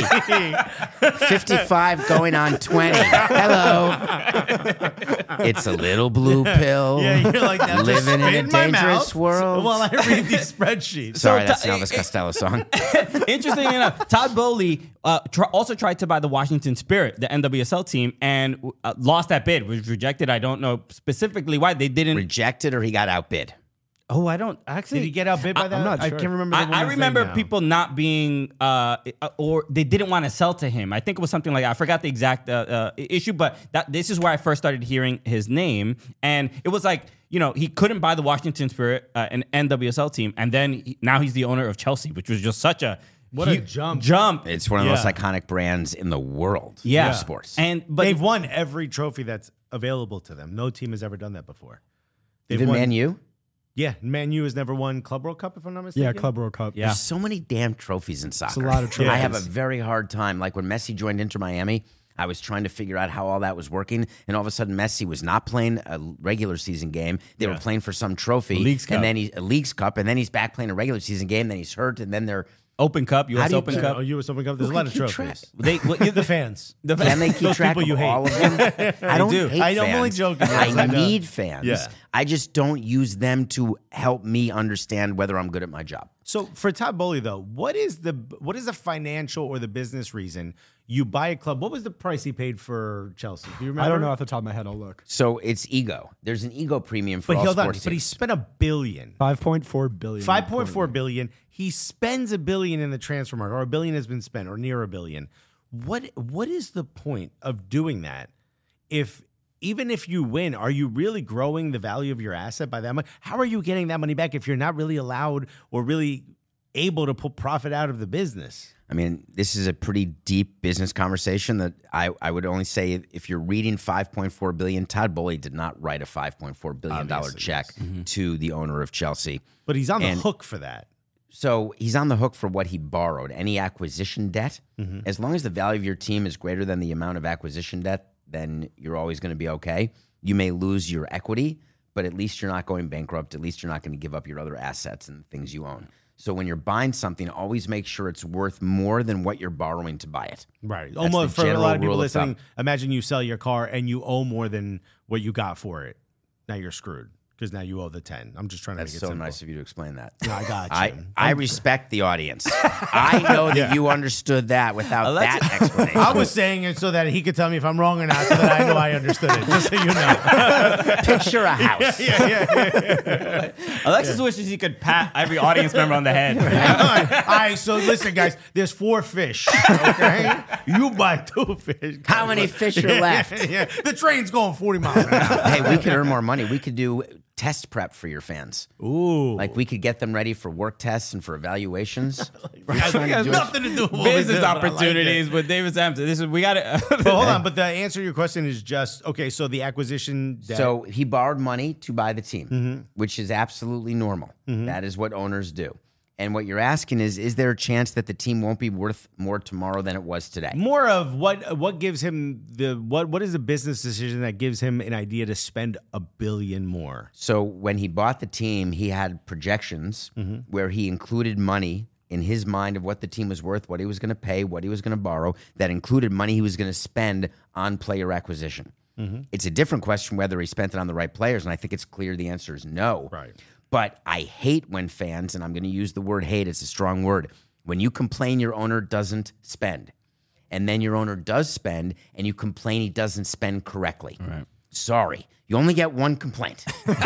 fifty-five going on twenty. Hello. It's a little blue pill. Yeah, you're like now just Living in spit a my dangerous mouth world. while I read these spreadsheets. Sorry, So that's ta- an Elvis Costello song. Interesting enough, Todd Bowley uh, tr- also tried to buy the Washington Spirit, the N W S L team, and uh, lost that bid. Was rejected. I don't know specifically why they didn't. Rejected or he got outbid? oh, I don't actually. Did he get outbid by that? not I sure. can't remember. The I, I woman's remember name now. people not being, uh, or they didn't want to sell to him. I think it was something like I forgot the exact uh, uh, issue, but that this is where I first started hearing his name, and it was like you know he couldn't buy the Washington Spirit, uh, an N W S L team, and then he, now he's the owner of Chelsea, which was just such a What a huge jump. Jump. It's one of the Yeah. most iconic brands in the world. Yeah. of sports. And but They've won every trophy that's available to them. No team has ever done that before. They've Even won, Man U. Yeah, Man U has never won Club World Cup, if I'm not mistaken. Yeah, Club World Cup. Yeah. There's so many damn trophies in soccer. a lot of I have a trophies. very hard time. Like when Messi joined Inter Miami, I was trying to figure out how all that was working, and all of a sudden Messi was not playing a regular season game. They were playing for some trophy, Leagues Cup. and then he a Leagues Cup, and then he's back playing a regular season game. Then he's hurt, and then they're Open Cup, U How S do you Open keep- Cup. Oh, U S Open Cup. There's a Who lot of can keep trophies. They, well, The fans. the Can they keep Those track people of you hate. all of them? I don't do. hate I know, I'm fans. only joking. I I know. need fans. Yeah. I just don't use them to help me understand whether I'm good at my job. So for Todd Boehly, though, what is the what is the financial or the business reason you buy a club? What was the price he paid for Chelsea? Do you remember? I don't know off the top of my head. I'll look. So it's ego. There's an ego premium for But all hold on. sports But he teams. spent a billion. Five point four billion. five point four billion. He spends a billion in the transfer market, or a billion has been spent, or near a billion. What what is the point of doing that? If even if you win, are you really growing the value of your asset by that much? How are you getting that money back if you're not really allowed or really able to pull profit out of the business? I mean, this is a pretty deep business conversation that I, I would only say if you're reading five point four billion dollars, Todd Boehly did not write a five point four billion dollars Obviously, check to the owner of Chelsea. But he's on the And- hook for that. So he's on the hook for what he borrowed. Any acquisition debt, Mm-hmm. as long as the value of your team is greater than the amount of acquisition debt, then you're always going to be okay. You may lose your equity, but at least you're not going bankrupt. At least you're not going to give up your other assets and things you own. So when you're buying something, always make sure it's worth more than what you're borrowing to buy it. Right. That's Almost the for a lot general of people rule of listening, thumb. imagine you sell your car and you owe more than what you got for it. Now you're screwed because now you owe the ten. I'm just trying to That's make it so simple. nice of you to explain that. I got you. I, I respect the audience. I know that you understood that without Alexis- that explanation. I was saying it so that he could tell me if I'm wrong or not, so that I know I understood it. Just so you know. Picture a house. yeah, yeah, Alexis wishes he could pat every audience member on the head. All right. All right. So listen, guys. There's four fish. Okay. You buy two fish. How many fish are left? yeah. The train's going forty miles an hour. Hey, we could earn more money. We could do test prep for your fans. Ooh. Like we could get them ready for work tests and for evaluations. It has nothing to do with what we Business do, but I like it. opportunities with David Sampson. This is we got to. But hold on, but the answer to your question is just okay. So the acquisition, debt, So he borrowed money to buy the team, Mm-hmm. which is absolutely normal. That is what owners do. And what you're asking is, is there a chance that the team won't be worth more tomorrow than it was today? more of what what gives him the what what is the business decision that gives him an idea to spend a billion more? So when he bought the team, he had projections Mm-hmm. where he included money in his mind of what the team was worth, what he was going to pay, what he was going to borrow, that included money he was going to spend on player acquisition. Mm-hmm. It's a different question whether he spent it on the right players, and I think it's clear the answer is no. Right. But I hate when fans, and I'm going to use the word hate, it's a strong word, when you complain your owner doesn't spend, and then your owner does spend, and you complain he doesn't spend correctly. Right. Sorry. You only get one complaint.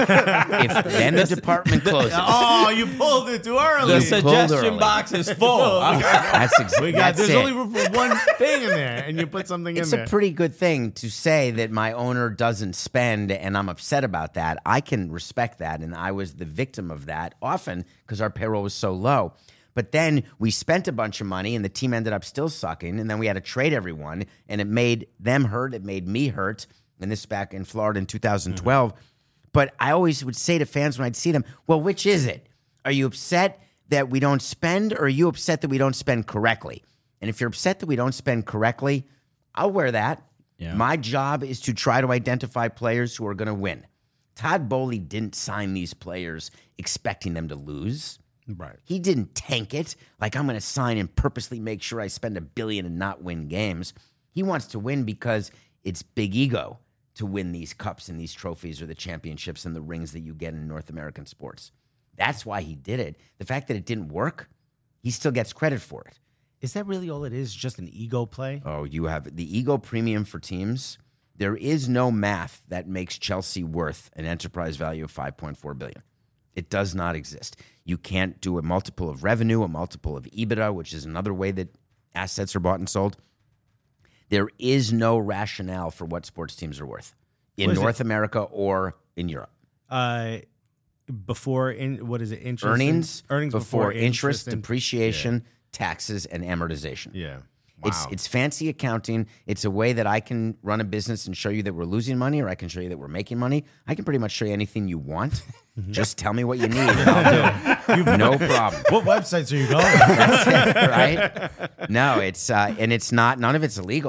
if then the department closes. Oh, you pulled it too early. The pulled early. suggestion box is full. That's exactly we got that's there's it. only room for one thing in there, and you put something It's in there. a pretty good thing to say that my owner doesn't spend and I'm upset about that. I can respect that, and I was the victim of that often because our payroll was so low. But then we spent a bunch of money and the team ended up still sucking, and then we had to trade everyone, and it made them hurt. It made me hurt, and this back in Florida in two thousand twelve. Mm-hmm. But I always would say to fans when I'd see them, well, which is it? Are you upset that we don't spend, or are you upset that we don't spend correctly? And if you're upset that we don't spend correctly, I'll wear that. Yeah. My job is to try to identify players who are going to win. Todd Boehly didn't sign these players expecting them to lose. Right. He didn't tank it like I'm going to sign and purposely make sure I spend a billion and not win games. He wants to win because it's big ego to win these cups and these trophies or the championships and the rings that you get in North American sports. That's why he did it. The fact that it didn't work, he still gets credit for it. Is that really all it is? Just an ego play? Oh, you have the ego premium for teams. There is no math that makes Chelsea worth an enterprise value of five point four billion dollars. It does not exist. You can't do a multiple of revenue, a multiple of EBITDA, which is another way that assets are bought and sold. There is no rationale for what sports teams are worth in What is North it? America or in Europe. Uh, before in what is it? Interest Earnings, and, earnings before, interest, and- depreciation, taxes, and amortization. Yeah. It's Wow. it's fancy accounting. It's a way that I can run a business and show you that we're losing money, or I can show you that we're making money. I can pretty much show you anything you want. Just tell me what you need, and I'll do it. No problem. What websites are you going? That's it, right? No, it's uh, and it's not. None of it's illegal.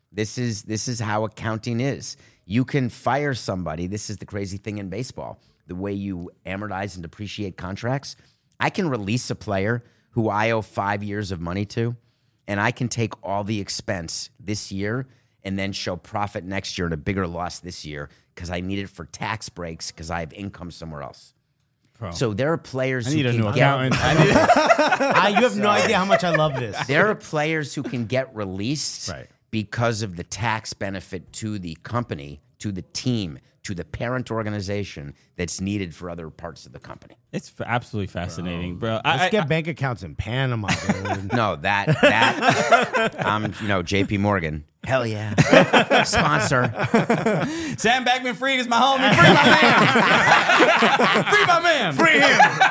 This is this is how accounting is. You can fire somebody. This is the crazy thing in baseball. The way you amortize and depreciate contracts. I can release a player who I owe five years of money to, and I can take all the expense this year and then show profit next year and a bigger loss this year because I need it for tax breaks because I have income somewhere else. Bro. So there are players I who need a can new get accountant. I need I, you have no idea how much I love this. there are players who can get released Right. because of the tax benefit to the company, to the team, to the parent organization that's needed for other parts of the company. It's f- absolutely fascinating, bro. Let's I, I, get bank accounts in Panama. Dude. No, that that um, you know, J P Morgan. Hell yeah. Sponsor. Sam Bankman-Fried is my homie. Free my man. Free my man. Free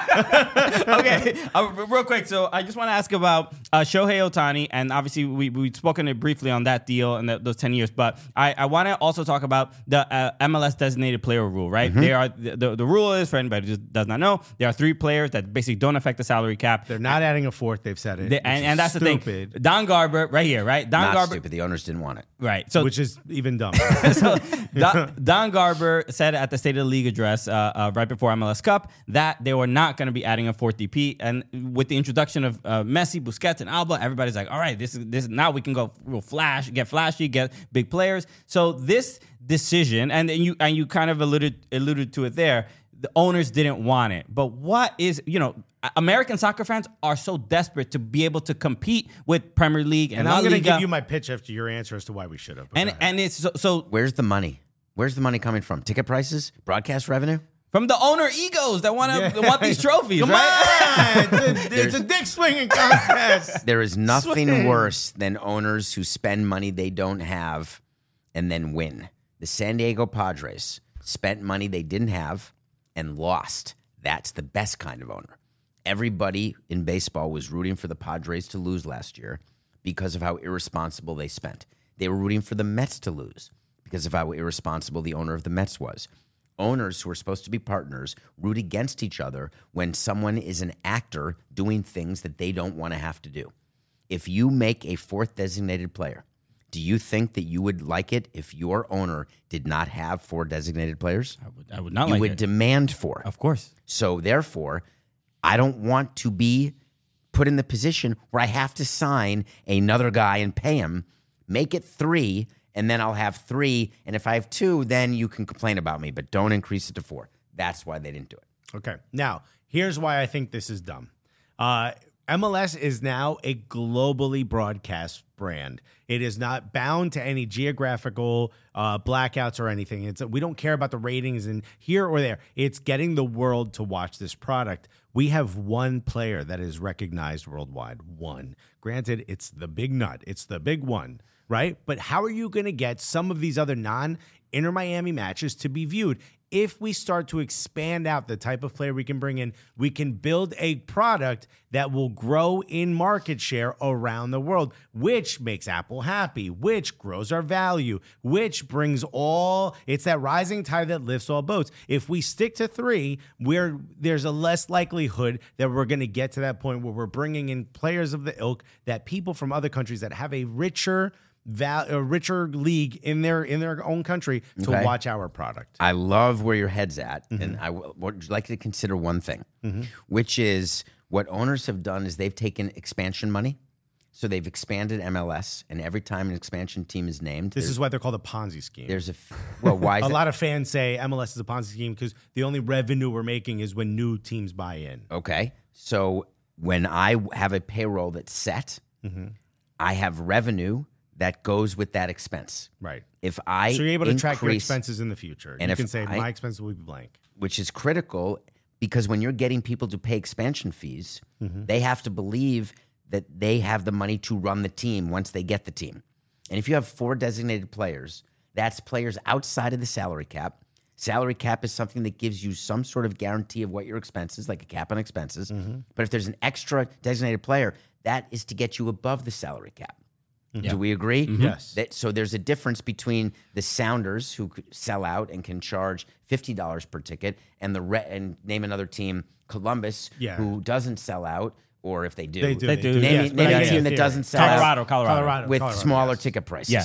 him. Okay, uh, real quick. So I just want to ask about uh, Shohei Ohtani, and obviously we we've spoken it briefly on that deal and the, those ten years. But I, I want to also talk about the uh, M L S designated player rule. Right? Mm-hmm. There are the, the the rule is, for anybody who just does not know, there are three players that basically don't affect the salary cap. They're not adding a fourth. They've said it. They- which and, is and that's the stupid, thing. Don Garber, right here, right? Don Not Garber, stupid. The owners didn't want it. right? So Which is even dumb. so Don, Don Garber said at the State of the League address uh, uh, right before M L S Cup that they were not going to be adding a fourth D P. And with the introduction of uh, Messi, Busquets, and Alba, everybody's like, all right, this is this now we can go real flash, get flashy, get big players. So this decision, and, and you and you kind of alluded alluded to it there. The owners didn't want it. But what is, you know, American soccer fans are so desperate to be able to compete with Premier League and, And La I'm going to Liga. give you my pitch after your answer as to why we should have. but and go ahead. and it's so, so Where's the money? Where's the money coming from? Ticket prices? Broadcast revenue? from the owner egos that want to Yeah. want these trophies, Come right? on! It's a, it's a dick swinging contest. There is nothing Swing. worse than owners who spend money they don't have and then win. The San Diego Padres spent money they didn't have and lost. That's the best kind of owner. Everybody in baseball was rooting for the Padres to lose last year because of how irresponsible they spent. They were rooting for the Mets to lose because of how irresponsible the owner of the Mets was. Owners who are supposed to be partners root against each other when someone is an actor doing things that they don't want to have to do. If you make a fourth designated player, do you think that you would like it if your owner did not have four designated players? I would, I would not You like would it. demand four. Of course. So therefore, I don't want to be put in the position where I have to sign another guy and pay him. Make it three, and then I'll have three. And if I have two, then you can complain about me, but don't increase it to four. That's why they didn't do it. Okay. Now, here's why I think this is dumb. Uh, M L S is now a globally broadcast brand. It is not bound to any geographical uh, blackouts or anything. It's we don't care about the ratings in here or there. It's getting the world to watch this product. We have one player that is recognized worldwide. One. Granted, it's the big nut. It's the big one, right? But how are you going to get some of these other non-Inter Miami matches to be viewed? If we start to expand out the type of player we can bring in, we can build a product that will grow in market share around the world, which makes Apple happy, which grows our value, which brings all, it's that rising tide that lifts all boats. If we stick to three, we're, there's a less likelihood that we're going to get to that point where we're bringing in players of the ilk that people from other countries that have a richer Val, a richer league in their in their own country to Okay. watch our product. I love where your head's at, and I w- would like to consider one thing, which is what owners have done is they've taken expansion money, so they've expanded M L S, and every time an expansion team is named, This there's- is why they're called a Ponzi scheme. there's a f- well, why is A that? lot of fans say M L S is a Ponzi scheme because the only revenue we're making is when new teams buy in. Okay, so when I have a payroll that's set, I have revenue that goes with that expense. Right. If I So you're able to track your increase- expenses in the future. And you if can say I- my expenses will be blank. which is critical because when you're getting people to pay expansion fees, they have to believe that they have the money to run the team once they get the team. And if you have four designated players, that's players outside of the salary cap. Salary cap is something that gives you some sort of guarantee of what your expenses, like a cap on expenses. But if there's an extra designated player, that is to get you above the salary cap. Do we agree? Yes. That, so there's a difference between the Sounders who could sell out and can charge fifty dollars per ticket, and the re- and name another team, Columbus, Yeah. who doesn't sell out, or if they do, They do. They do. Name, Yes, name but I a get team the that theory. doesn't sell Colorado, out Colorado. Colorado. with Colorado, smaller yes. ticket prices. Yeah.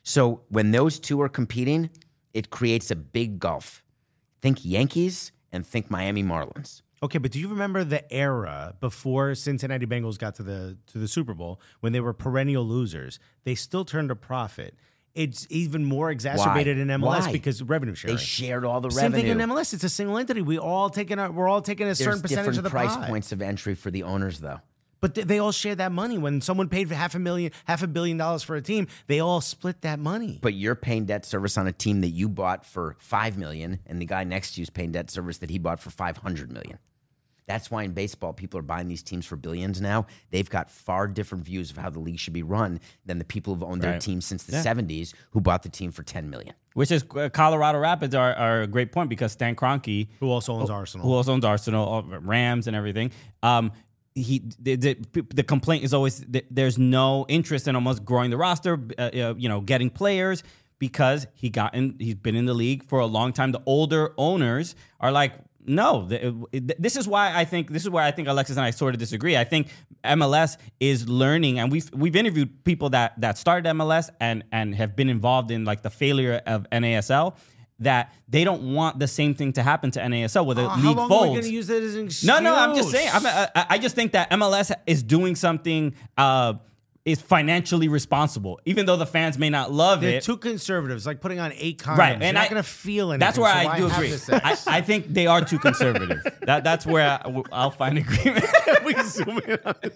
So when those two are competing, it creates a big gulf. Think Yankees and think Miami Marlins. Okay, but do you remember the era before Cincinnati Bengals got to the to the Super Bowl when they were perennial losers? They still turned a profit. It's even more exacerbated Why? in M L S Why? because of revenue sharing. They shared all the Same revenue. thing in M L S. It's a single entity. We all taking a, we're all taking a There's certain percentage different of the price pie. points of entry for the owners, though. But they, they all share that money. When someone paid for half a million, half a billion dollars for a team, they all split that money. But you're paying debt service on a team that you bought for five million, and the guy next to you is paying debt service that he bought for five hundred million. That's why in baseball, people are buying these teams for billions now. They've got far different views of how the league should be run than the people who've owned their Right. team since the Yeah. seventies who bought the team for ten million. Which is uh, Colorado Rapids are, are a great point because Stan Kroenke, Who also owns Arsenal? who also owns Arsenal, uh, Rams, and everything. Um, he the, the, the complaint is always that there's no interest in almost growing the roster, uh, uh, you know, getting players because he got in, he's been in the league for a long time. The older owners are like, no, the, it, this is why I think this is where I think Alexis and I sort of disagree. I think M L S is learning, and we've we've interviewed people that that started M L S and and have been involved in like the failure of N A S L. That they don't want the same thing to happen to N A S L where the Oh, league how long folds. are we going to use that as an excuse? No, no, I'm just saying. I'm, I, I just think that M L S is doing something uh, is financially responsible, even though the fans may not love They're it. too conservative. It's like putting on eight condoms. Right, You're and not I- going to feel anything. That's where so I why do have agree. the sex? I, I think they are too conservative. that that's where I, I'll find agreement. we zoom in on it.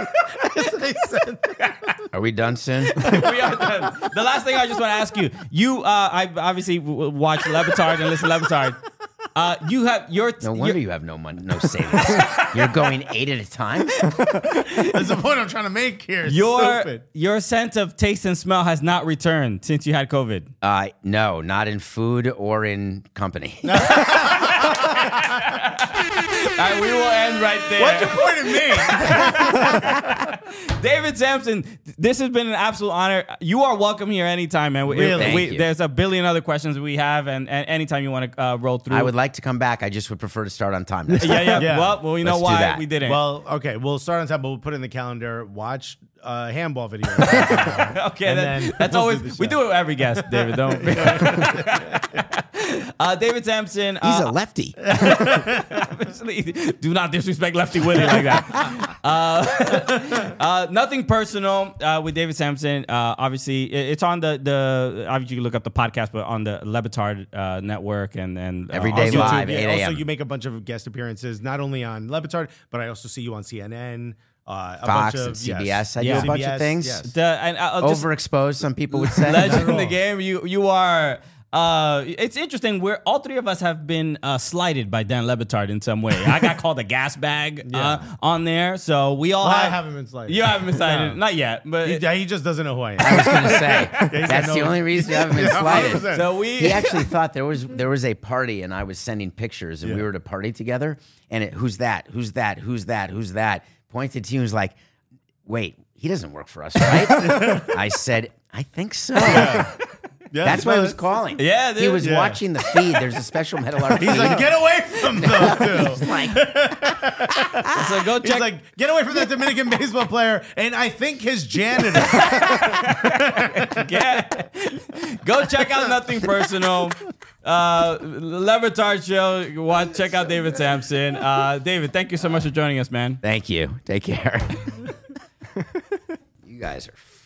As they said that. Are we done soon? We are done. The last thing I just want to ask you, you, uh, I obviously w- w- watch Levitard and listen to Levitard. Uh, you have your No wonder your- you have no money, no savings. You're going eight at a time? That's the point I'm trying to make here. It's your stupid. your sense of taste and smell has not returned since you had COVID. Uh, no, not in food or in company. All right, we will end right there. What's your point of me? David Sampson, this has been an absolute honor. You are welcome here anytime, man. We, Really? Thank we- you. There's a billion other questions we have, and, and anytime you want to uh, roll through. I would like to come back. I just would prefer to start on time. next time. Yeah, yeah. Yeah. Well, well, you know Let's do why that. we didn't. Well, okay, we'll start on time, but we'll put it in the calendar. Watch uh, handball video. okay, and that- then that's we'll always do the we show. do it with every guest, David. Don't. uh, David Sampson. He's uh, a lefty. obviously, do not disrespect Lefty Willie like that. Uh, uh, nothing personal uh, with David Sampson. Uh, obviously, it- it's on the the. Obviously, you can look up the podcast, but on the Levitard uh, network and and uh, Every on day YouTube. live, Yeah, eight also, a.m. you make a bunch of guest appearances, not only on Levitard, but I also see you on C N N, uh, a Fox bunch of, and C B S. yes. I do Yeah. a bunch C B S, of things. yes. The, and I'll just, Overexposed, some people would say. legend in all. the game. You you are. Uh, it's interesting. We're all three of us have been uh, slighted by Dan Lebitard in some way. I got called a gas bag uh, on there, so we all Well, I have. haven't been slighted. You haven't been slighted, No. not yet, but He, he just doesn't know who I am. I was going to say that's no- the only reason you haven't been Yeah, one hundred slighted. percent. so we. He actually thought there was there was a party and I was sending pictures and we Yeah. were at a party together and it, who's that? Who's that? Who's that? Who's that? Pointed to you and was like, wait, he doesn't work for us, right? I said, I think so. Yeah, That's why I was that's- calling. Yeah, he dude. was Yeah. watching the feed. There's a special metal art He's feed. like, get away from those two. like, So go He's check. like, get away from that Dominican baseball player, and I think his janitor. Yeah. Go check out Nothing Personal. Uh, Levitard Show. Watch, check out David Sampson. Uh, David, thank you so much for joining us, man. thank you. Take care. You guys are